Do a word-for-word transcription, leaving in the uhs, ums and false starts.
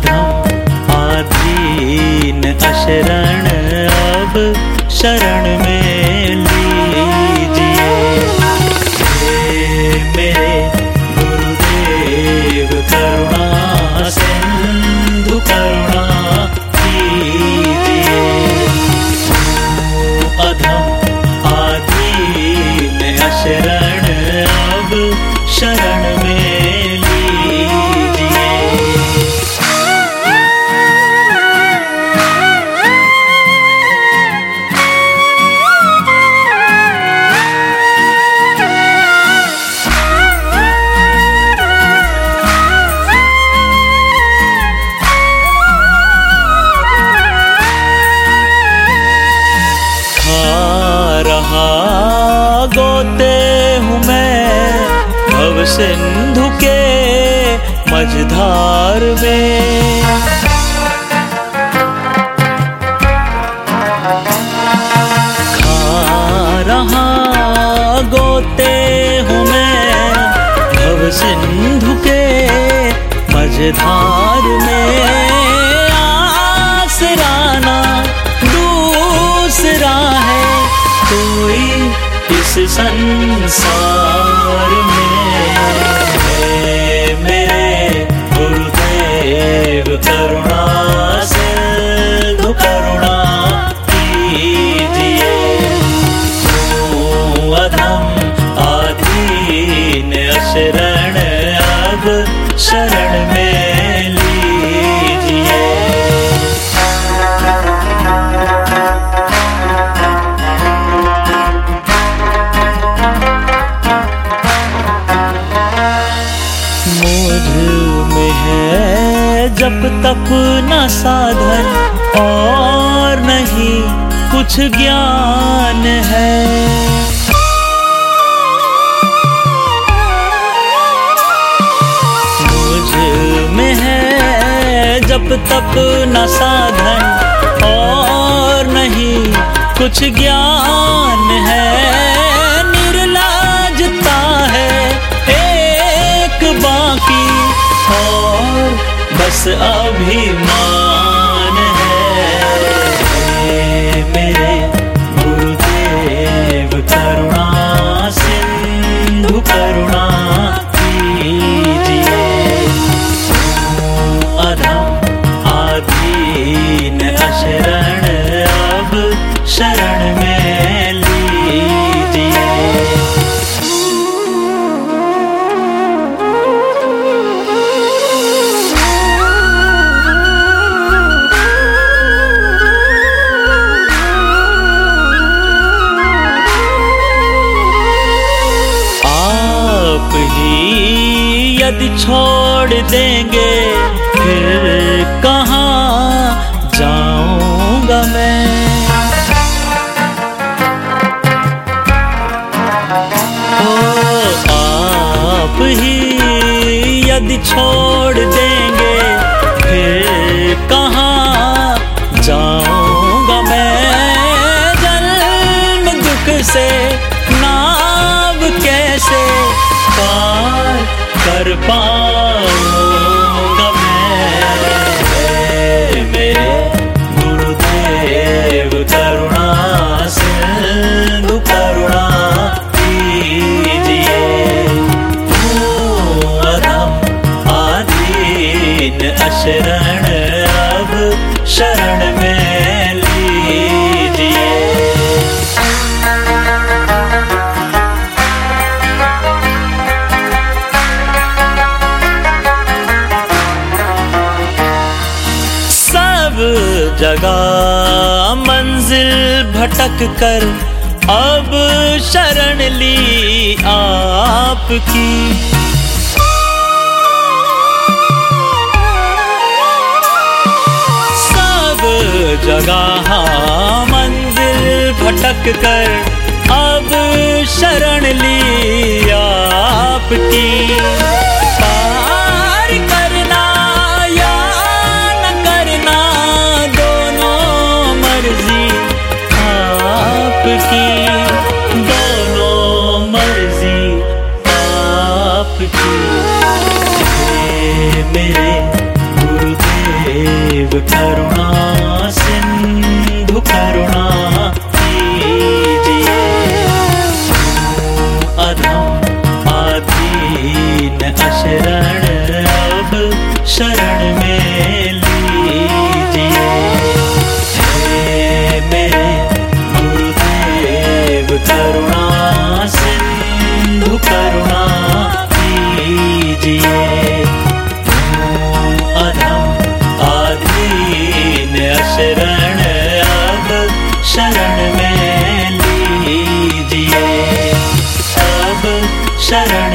अधम आधीन अशरण अब शरण में लीजिए। हे मेरे गुरुदेव करुणा सिंधु करुणा कीजिए। अधम आधीन अशरण अब शरण में लीजिए। गोते हूँ मैं भव सिंधु के मझधार में। खा रहा गोते हूँ मैं भव सिंधु के मझधार में। आसराना दूसरा है कोई इस संसार में। हे मेरे गुरुदेव करुणा सिंधु करुणा कीजिए। ओ अधम आधीन अशरण अब शरण में लीजिए। जप तप न साधन और नहीं कुछ ज्ञान है। मुझ में है जप तप न साधन और नहीं कुछ ज्ञान है। निर्लजता है एक बाकी और बस अभिमान है। हे मेरे गुरुदेव करुणा सिंधु करुणा कीजिए। अधम आधीन अशरण अब शरण में लीजिए। यदि छोड़ देंगे फिर कहाँ जाऊंगा मैं। ओ आप ही यदि छोड़ देंगे फिर कहाँ जाऊंगा मैं। जन्म दुख से नाव कैसे पार कर पाऊंगा मैं। मेरे गुरुदेव करुणा सिंधु करुणा कीजिए। अधम आधीन अशरण अब शरण में लीजिए। जगह मंजिल भटक कर अब शरण ली आपकी। सब जगह मंजिल भटक कर अब शरण ली आपकी। दोनों मर्जी आपकी। हे मेरे गुरुदेव करुणा सिंधु करुणा कीजिए। अधम आदीन अशरण अब शरण में लीजिए। हे मेरे गुरुदेव करुणा सिंधु करुणा कीजिए। शरण अब शरण में लीजिए। अब शरण